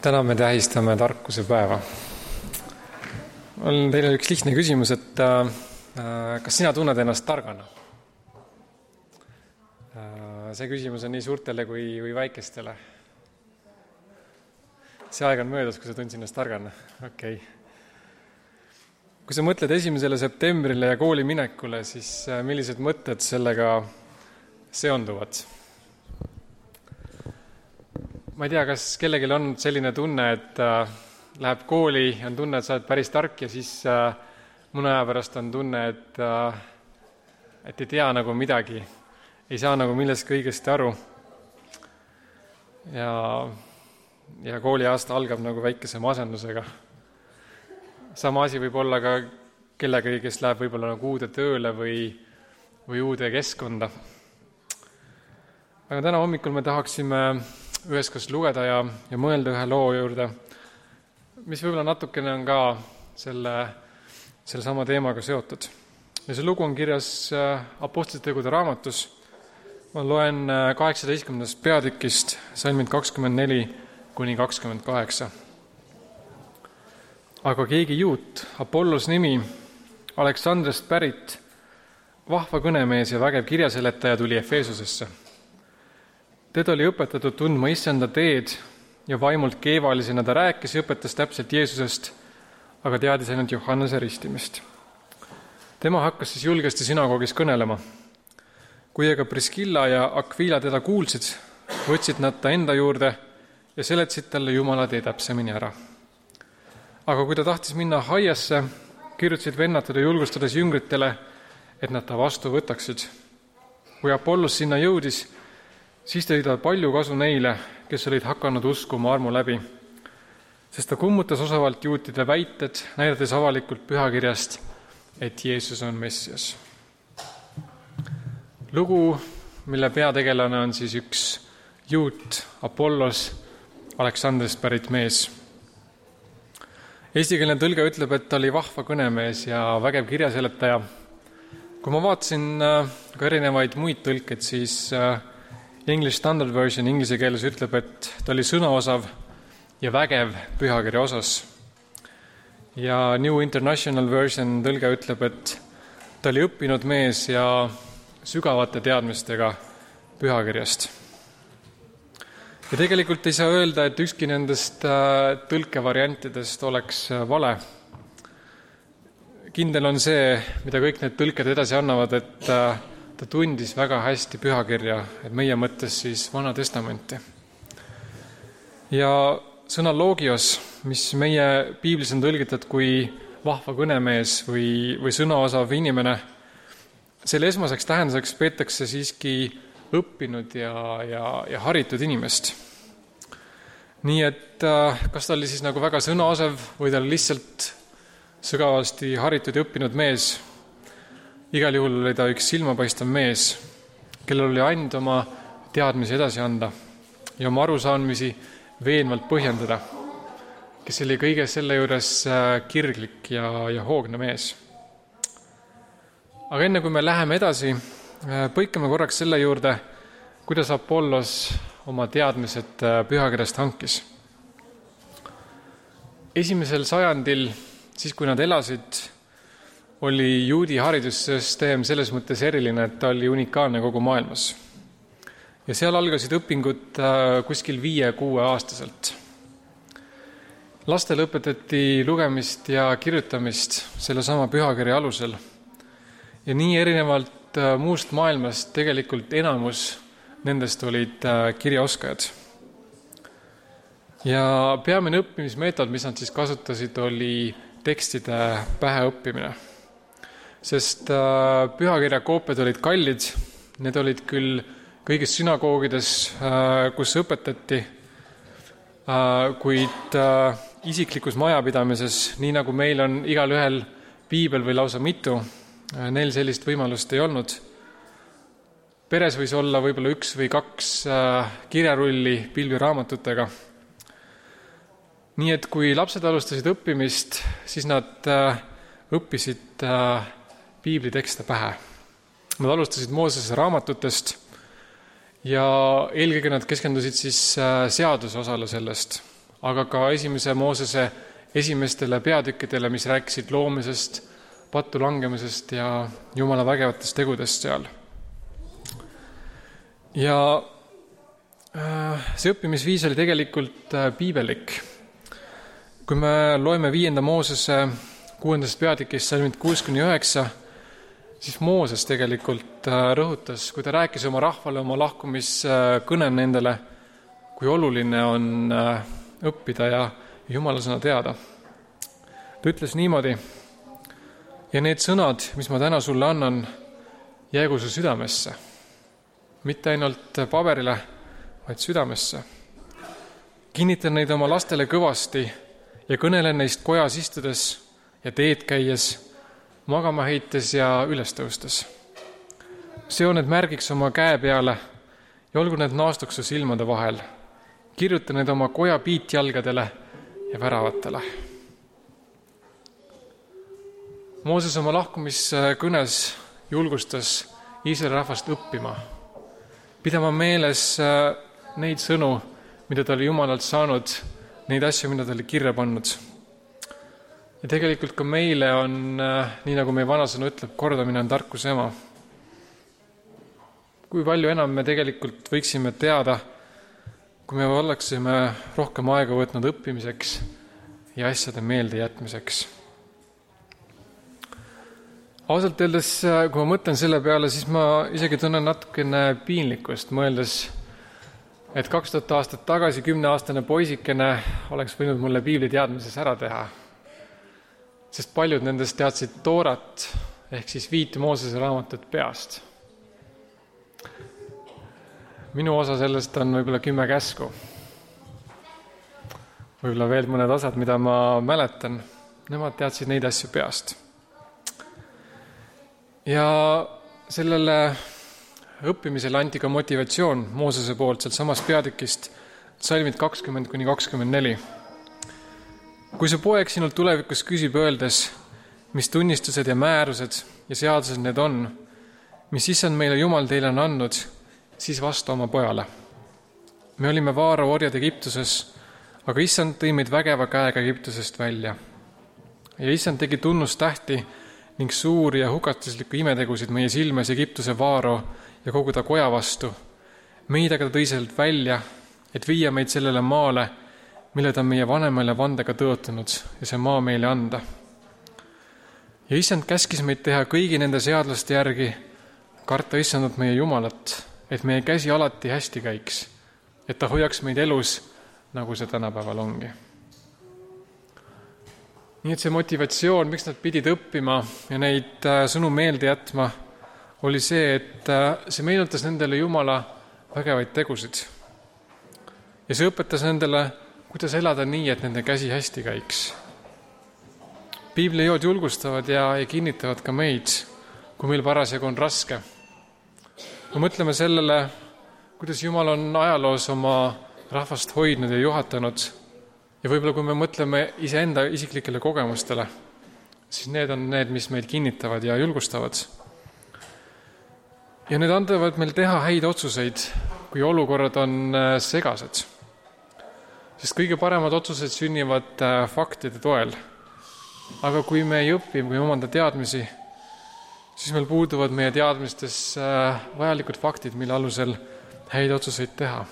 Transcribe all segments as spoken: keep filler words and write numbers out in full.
Täna me tähistame tarkuse päeva. On teile üks lihtne küsimus, et äh, kas sina tunned ennast targana? Äh, see küsimus on nii suurtele kui, kui väikestele. See aeg on möödas, kui sa tundsid ennast targana. Okei. Okay. Kui sa mõtled esimesele septembrile ja kooli minekule, siis äh, millised mõtted sellega seonduvad? Ma ei tea, kas kellelgi on selline tunne, et äh, läheb kooli ja on tunne, et sa oled päris tark ja siis äh, mõne aja pärast on tunne, et, äh, et ei tea nagu midagi, ei saa nagu millestki õigesti aru. Ja, ja kooliaasta algab nagu väikese masendusega. Sama asi võib olla ka kellegagi, kes läheb võib-olla nagu uude tööle või, või uude keskkonda. Aga täna hommikul me tahaksime üheskoos lugeda ja, ja mõelda ühe loo juurde, mis võib-olla natukene on ka selle, selle sama teemaga seotud. Ja see lugu on kirjas Apostlite tegude raamatus. Ma loen kaheksateistkümnendast peatükist salmid kakskümmend neli kuni kakskümmend kaheksa. Aga keegi juut, Apollos nimi, Aleksandrest pärit, vahva kõnemees ja vägev kirjaseletaja tuli Efesusesse. Teda oli õpetatud tundma issanda teed ja vaimult keevalisena ta rääkis ja õpetas täpselt Jeesusest, aga teadis ainult Johannese ristimist. Tema hakkas siis julgesti sünagoogis kõnelema. Kui aga Priskilla ja Aquila teda kuulsid, võtsid nad ta enda juurde ja seletsid talle Jumala tee täpsemini ära. Aga kui ta tahtis minna haiasse, kirjutasid vennad teda julgustades jüngritele, et nad ta vastu võtaksid. Kui Apollos sinna jõudis, siis tõi ta palju kasu neile, kes olid hakanud uskuma armu läbi, sest ta kummutas osavalt juutide väited, näidates avalikult pühakirjast, et Jeesus on Messias. Lugu, mille peategelane on siis üks juut, Apollos, Aleksandrist pärit mees. Eestikeelne tõlge ütleb, et ta oli vahva kõnemees ja vägev kirjaseletaja. Kui ma vaatasin ka erinevaid muid tõlkeid, siis English Standard Version inglise keeles ütleb, et ta oli sõnaosav ja vägev pühakirja osas. Ja New International Version tõlge ütleb, et ta oli õppinud mees ja sügavate teadmistega pühakirjast. Ja tegelikult ei saa öelda, et ükski nendest tõlkevariantidest oleks vale. Kindel on see, mida kõik need tõlked edasi annavad, et ta tundis väga hästi pühakirja, et meie mõttes siis Vana Testamenti. Ja sõna logios, mis meie piiblis on tõlgitud kui vahva kõnemees või, või sõnaosav inimene, selle esmaseks tähenduseks peetakse siiski õppinud ja, ja, ja haritud inimest. Nii et kas ta oli siis nagu väga sõnaosav või ta oli lihtsalt sügavasti haritud ja õppinud mees, igal juhul oli ta üks silmapaistev mees, kellel oli and oma teadmisi edasi anda ja oma arusaamisi veenvalt põhjendada, kes oli kõige selle juures kirglik ja, ja hoogne mees. Aga enne kui me läheme edasi, põikame korraks selle juurde, kuidas Apollos oma teadmised pühakirjast hankis. Esimesel sajandil, siis kui nad elasid, oli juudi haridussüsteem selles mõttes eriline, et ta oli unikaalne kogu maailmas. Ja seal algasid õpingud kuskil viie-kuue aastaselt. Lastele õpetati lugemist ja kirjutamist selle sama pühakirja alusel. Ja nii erinevalt muust maailmast tegelikult enamus nendest olid kirjaoskajad. Ja peamine õppimismeetod, mis nad siis kasutasid, oli tekstide pähe õppimine. Sest pühakirja koopiad olid kallid, need olid küll kõigis sünagoogides, kus õpetati, kuid isiklikus majapidamises, nii nagu meil on igal ühel piibel või lausa mitu, neil sellist võimalust ei olnud. Peres võis olla võib-olla üks või kaks kirjarulli pilviraamatutega. Nii et kui lapsed alustasid õppimist, siis nad õppisid piiblitekste pähe. Nad alustasid Moosese raamatutest ja eelkõige nad keskendusid siis seaduse osale sellest. aga ka esimese Moosese esimestele peatükkidele, mis rääkisid loomisest, pattu langemisest ja Jumala vägevatest tegudest seal. Ja see õppimisviis oli tegelikult piibelik. Kui me loeme viienda Moosese kuuendast peatükist salmid kuus kuni üheksa, siis Mooses tegelikult rõhutas, kui ta rääkis oma rahvale oma lahkumiskõne nendele, kui oluline on õppida ja Jumala sõna teada. Ta ütles niimoodi: ja need sõnad, mis ma täna sulle annan, jäägu su südamesse. Mitte ainult paberile, vaid südamesse. Kinnitan neid oma lastele kõvasti ja kõnelen neist kojas istudes ja teed käies, magama heites ja üles tõustes. Seo need märgiks oma käe peale ja olgu need naastuks su silmade vahel. Kirjuta need oma koja piitjalgadele ja väravatele. Mooses oma lahkumiskõnes julgustas Iisraeli rahvast õppima, pidama meeles neid sõnu, mida ta oli Jumalalt saanud, neid asju, mida ta oli kirja pannud. Ja tegelikult ka meile on, nii nagu meie vanasõna ütleb, kordamine on tarkuse ema. Kui palju enam me tegelikult võiksime teada, kui me oleksime rohkem aega võtnud õppimiseks ja asjade meelde jätmiseks. Ausalt öeldes, kui ma mõtlen selle peale, siis ma isegi tunnen natukene piinlikkust, mõeldes, et kaks tuhat aastat tagasi kümneaastane poisikene oleks võinud mulle piibli teadmises ära teha. Sest paljud nendest teadsid Toorat ehk siis viite Moosese raamatut peast. Minu osa sellest on võib-olla kümme käsku. Võib-olla veel mõned osad, mida ma mäletan. Nemad teadsid neid asju peast. Ja sellele õppimisele anti ka motivatsioon Moosese poolt sealt samast peatükist, salmid kakskümmend kuni kakskümmend neli. Kui su poeg sinult tulevikus küsib öeldes, mis tunnistused ja määrused ja seadused need on, mis issand meile Jumal teile on andnud, siis vasta oma pojale. Me olime Vaaro orjad Egiptuses, aga issand tõi meid vägeva käega Egiptusest välja. Ja issand tegi tunnustähti ning suuri ja hukatuslikku imetegusid meie silmes Egiptuse Vaaro ja kogu ta koja vastu. Meid aga ta tõi sealt välja, et viia meid sellele maale, mille ta meie vanemale vandega tõotanud ja see maa meile anda. Ja issand käskis meid teha kõigi nende seadlaste järgi, karta issandat meie Jumalat, et meie käsi alati hästi käiks, et ta hoiaks meid elus, nagu see tänapäeval ongi. Nii et see motivatsioon, miks nad pidid õppima ja neid sõnu meelde jätma, oli see, et see meenutas nendele Jumala vägevaid tegusid. Ja see õpetas nendele, kuidas elada nii, et nende käsi hästi käiks. Piiblijood julgustavad ja, ja kinnitavad ka meid, kui meil parasjagu on raske. Me mõtleme sellele, kuidas Jumal on ajaloos oma rahvast hoidnud ja juhatanud. Ja võib-olla kui me mõtleme iseenda isiklikele kogemustele, siis need on need, mis meil kinnitavad ja julgustavad. Ja need andavad meil teha häid otsuseid, kui olukorrad on segased. Sest kõige paremad otsused sünnivad faktide toel. Aga kui me ei õpi või omanda teadmisi, siis meil puuduvad meie teadmistes vajalikud faktid, mille alusel häid otsuseid teha.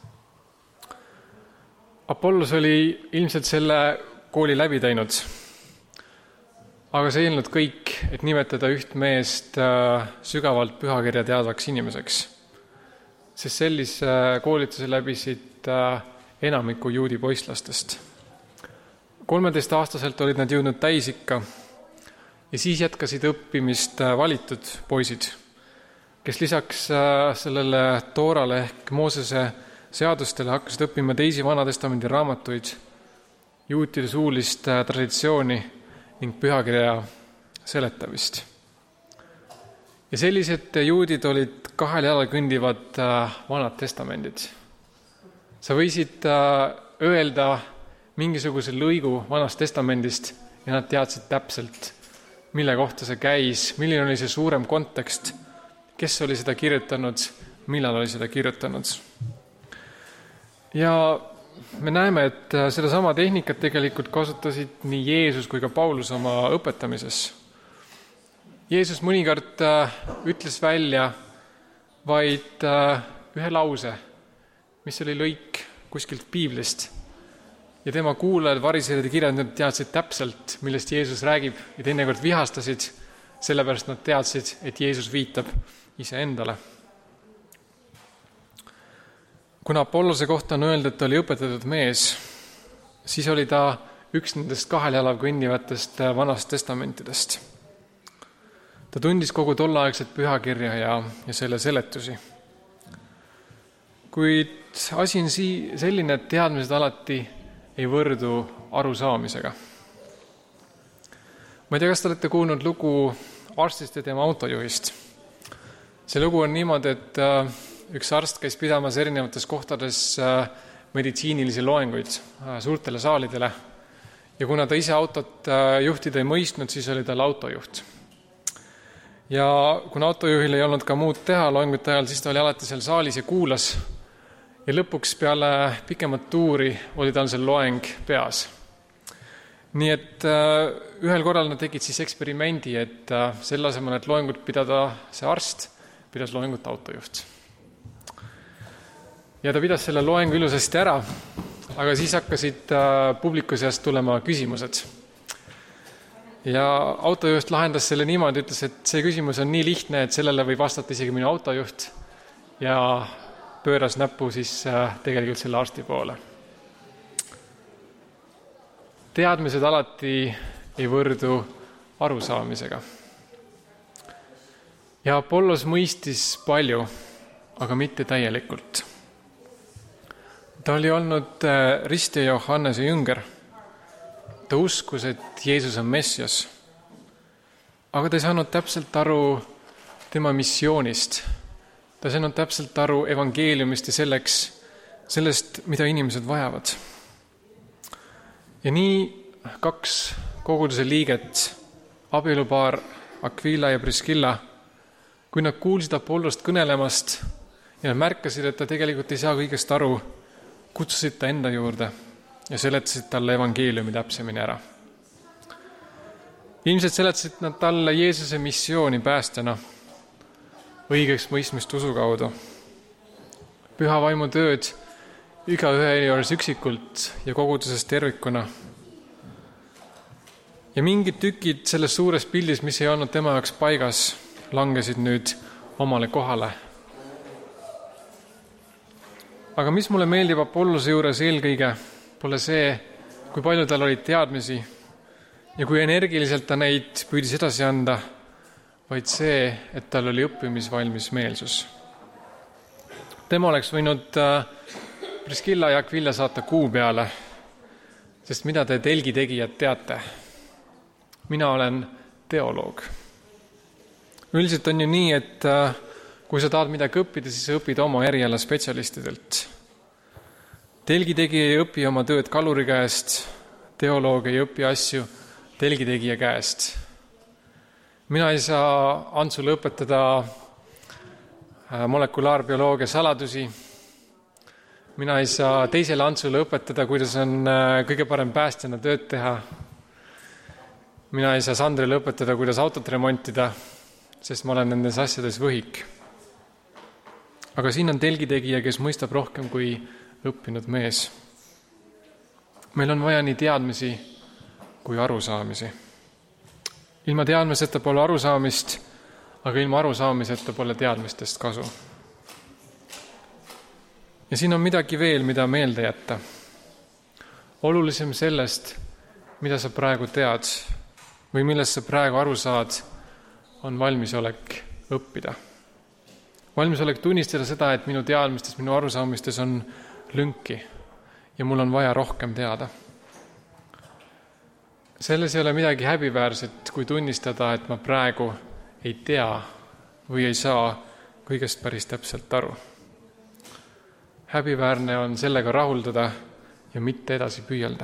Apollos oli ilmselt selle kooli läbi teinud, aga see ei olnud kõik, et nimetada üht meest sügavalt pühakirja teadvaks inimeseks, sest sellise koolituse läbisid enamiku juudi poisslastest. kolmeteistaastaselt olid nad jõudnud täisikka ja siis jätkasid õppimist valitud poisid, kes lisaks sellele Toorale ehk Moosese seadustele hakkasid õppima teisi Vanatestamendi raamatuid, juutide suulist traditsiooni ning pühakirja seletamist. Ja sellised juudid olid kahel jalal kõndivad Vanad testamendid. Sa võisid öelda mingisuguse lõigu Vanast testamendist ja nad teadsid täpselt, mille kohta see käis, milline oli see suurem kontekst, kes oli seda kirjutanud, millal oli seda kirjutanud. Ja me näeme, et sedasama tehnikat tegelikult kasutasid nii Jeesus kui ka Paulus oma õpetamises. Jeesus mõnikord ütles välja vaid ühe lause, mis oli lõik kuskilt piiblist. Ja tema kuulajad, varisejad ja kirjandajad teadsid täpselt, millest Jeesus räägib ja teinekord vihastasid, sellepärast nad teadsid, et Jeesus viitab iseendale. Kuna Apollose kohta on öeldud, et ta oli õpetatud mees, siis oli ta üks nendest kahel jalal kõnnivatest vanast testamentidest. Ta tundis kogu tolleaegset pühakirja ja, ja selle seletusi. Kuid asi on sii, selline, et teadmised alati ei võrdu arusaamisega. Ma ei tea, kas te olete kuulnud lugu arstist ja tema autojuhist. See lugu on niimoodi, et üks arst käis pidamas erinevates kohtades meditsiinilisi loenguid suurtele saalidele ja kuna ta ise autot juhtida ei mõistnud, siis oli tal autojuht. Ja kuna autojuhil ei olnud ka muud teha loengute ajal, siis ta oli alati seal saalis ja kuulas ja lõpuks peale pikemat tuuri oli tal see loeng peas. Nii et ühel korral nad tegid siis eksperimendi, et selle asemel, et loengut pidada see arst, pidas loengut autojuht. Ja ta pidas selle loengu ilusasti ära, aga siis hakkasid publiku seast tulema küsimused. Ja autojuht lahendas selle niimoodi, ütles, et see küsimus on nii lihtne, et sellele võib vastata isegi minu autojuht ja pööras näpu siis tegelikult selle arsti poole. Teadmised alati ei võrdu arusaamisega. Ja Apollos mõistis palju, aga mitte täielikult. Ta oli olnud Risti ja Johannese jünger. Ta uskus, et Jeesus on Messias. Aga ta ei saanud täpselt aru tema missioonist. Ta ei saanud täpselt aru evangeeliumist ja selleks, sellest, mida inimesed vajavad. Ja nii kaks koguduse liiget, abielupaar Aquila ja Priscilla, kui nad kuulsid Apollost kõnelemast ja nad märkasid, et ta tegelikult ei saa kõigest aru, kutsusid ta enda juurde ja seletasid talle evangeeliumi täpsemini ära. Ilmselt seletasid nad talle Jeesuse missiooni päästjana, õigeks mõistmist usu kaudu, püha vaimu tööd igaühe juures üksikult ja koguduses tervikuna. Ja mingid tükid selles suures pildis, mis ei olnud tema jaoks paigas, langesid nüüd omale kohale. Aga mis mulle meeldib Apollose juures eelkõige, pole see, kui palju tal olid teadmisi ja kui energiliselt ta neid püüdis edasi anda, vaid see, et tal oli õppimisvalmis meelsus. Tema oleks võinud Priscilla ja Aquila saata kuu peale, sest mida te telgitegijad teate? Mina olen teoloog. Üldiselt on ju nii, et kui sa tahad midagi õppida, siis sa õpid oma eriala spetsialistidelt. Telgitegija ei õpi oma tööd kaluri käest, teoloog ei õpi asju telgitegija käest. Mina ei saa Antsule õpetada molekulaarbioloogia saladusi. Mina ei saa teisele Antsule õpetada, kuidas on kõige parem päästjana tööd teha. Mina ei saa Sandrile õpetada, kuidas autot remontida, sest ma olen nendes asjades võhik. Aga siin on telgitegija, kes mõistab rohkem kui õppinud mees. Meil on vaja nii teadmisi kui arusaamisi. Ilma teadmiseta pole arusaamist, aga ilma arusaamiseta pole teadmistest kasu. Ja siin on midagi veel, mida meelde jätta. Olulisem sellest, mida sa praegu tead või millest sa praegu aru saad, on valmisolek õppida. Valmisolek tunnistada seda, et minu teadmistes, minu arusaamistes on lünki ja mul on vaja rohkem teada. Selles ei ole midagi häbiväärset, kui tunnistada, et ma praegu ei tea või ei saa kõigest päris täpselt aru. Häbiväärne on sellega rahuldada ja mitte edasi püüelda.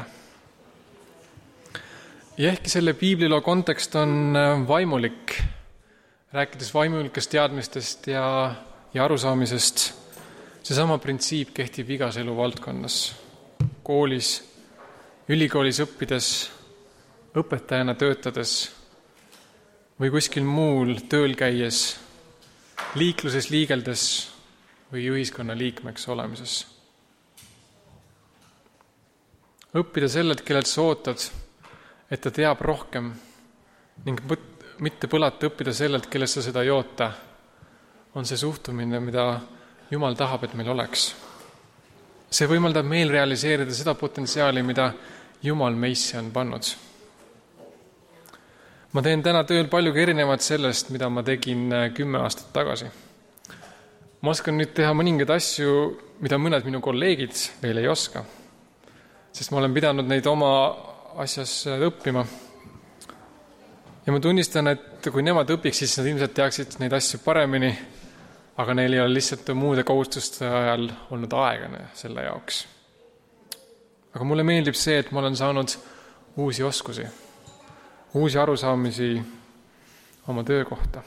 Ja ehkki selle piibliloo kontekst on vaimulik, rääkides vaimulikest teadmistest ja, ja arusaamisest, seesama printsiip kehtib igas elu valdkonnas. koolis, ülikoolis õppides, õpetajana töötades või kuskil muul tööl käies, liikluses liigeldes või ühiskonna liikmeks olemises. Õppida sellelt, kellelt sa ootad, et ta teab rohkem ning mitte põlata õppida sellelt, kellest sa seda ei oota, on see suhtumine, mida Jumal tahab, et meil oleks. See võimaldab meil realiseerida seda potentsiaali, mida Jumal meisse on pannud. Ma teen täna tööl paljugi erinevat sellest, mida ma tegin kümme aastat tagasi. Ma oskan nüüd teha mõningaid asju, mida mõned minu kolleegid veel ei oska, sest ma olen pidanud neid oma asjas õppima. Ja ma tunnistan, et kui nemad õpiks, siis nad ilmselt teaksid neid asju paremini, aga neil ei ole lihtsalt muude kohustuste ajal olnud aega selle jaoks. Aga mulle meeldib see, et ma olen saanud uusi oskusi, uusi arusaamisi oma töö kohta.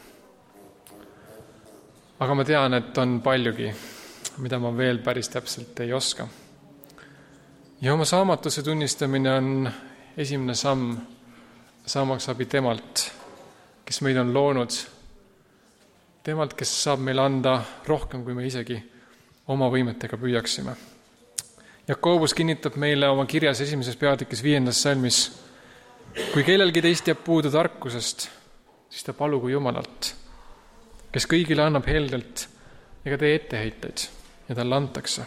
Aga ma tean, et on paljugi, mida ma veel päris täpselt ei oska. Ja oma saamatuse tunnistamine on esimene samm, saamaks abi temalt, kes meid on loonud, temalt, kes saab meile anda rohkem, kui me isegi oma võimetega püüaksime. Jakobus kinnitab meile oma kirjas esimeses peatükis viiendas salmis, kui kellelgi teist jääb puudu tarkusest, siis ta palugu Jumalalt, kes kõigile annab heldelt ega tee etteheiteid ja talle antakse.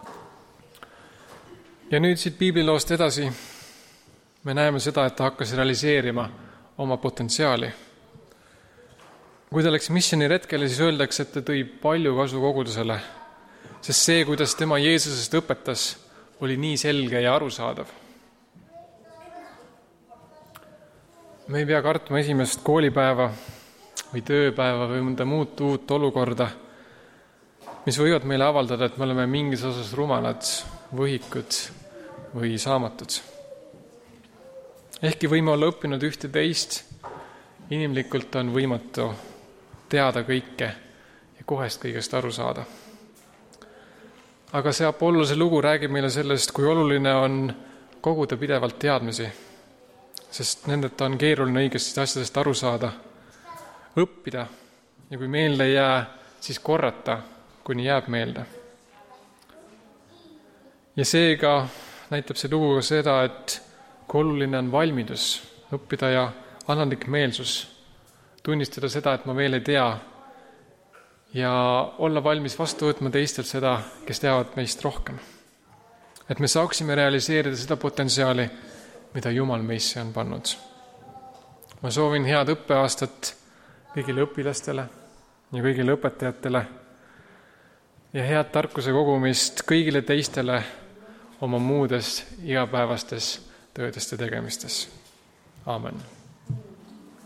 Ja nüüd siit piibliloost edasi me näeme seda, et ta hakkas realiseerima oma potentsiaali. Kui ta läks missioniretkele, siis öeldakse, et ta tõi palju kasu kogudusele, sest see, kuidas tema Jeesusest õpetas, oli nii selge ja arusaadav. Me ei pea kartma esimest koolipäeva või tööpäeva või mõnda muud uut olukorda, mis võivad meile avaldada, et me oleme mingis osas rumalad, võhikud või saamatud. Ehkki võime olla õppinud ühte teist, inimlikult on võimatu teada kõike ja kohest kõigest aru saada. Aga see Apollose lugu räägib meile sellest, kui oluline on koguda pidevalt teadmisi, sest nendeta on keeruline õigesti asjadest aru saada, õppida ja kui meelde ei jää, siis korrata, kuni jääb meelde. Ja seega näitab see lugu ka seda, et kui oluline on valmidus õppida ja annalik meelsus, tunnistada seda, et ma veel ei tea ja olla valmis vastu võtma teistelt seda, kes teavad meist rohkem. Et me saaksime realiseerida seda potentsiaali, mida Jumal meisse on pannud. Ma soovin head õppeaastat kõigile õpilastele ja kõigile õpetajatele ja head tarkuse kogumist kõigile teistele oma muudes igapäevastes töödest ja tegemistes. Aamen.